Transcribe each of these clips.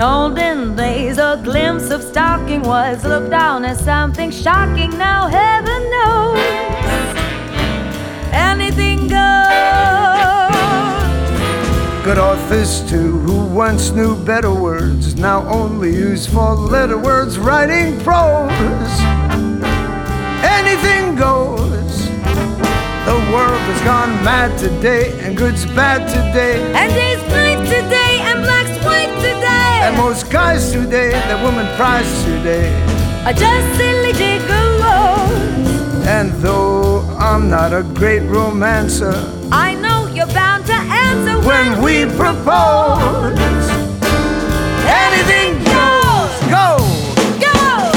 olden days, a glimpse of stalking was looked down as something shocking. Now heaven knows anything goes. Good authors too, who once knew better words, now only use four-letter words writing prose. Anything goes. The world has gone mad today, and good's bad today, And day's night today, and black's white today. and most guys today, that woman prize today, Are just silly gigolos. and though I'm not a great romancer, I know you're bound to answer when we propose, anything goes. Go! go.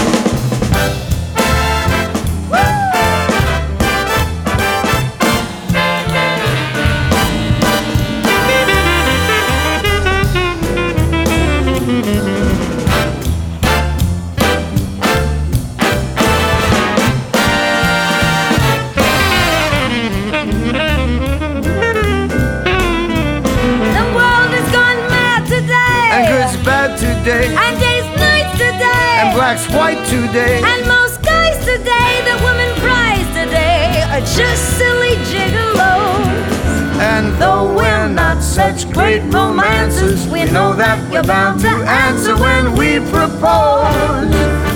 Bad today, And day's nights today, and black's white today, and most guys today, the woman prize today, are just silly gigolos. and though we're not such great romancers, we know that we're bound to answer when we propose.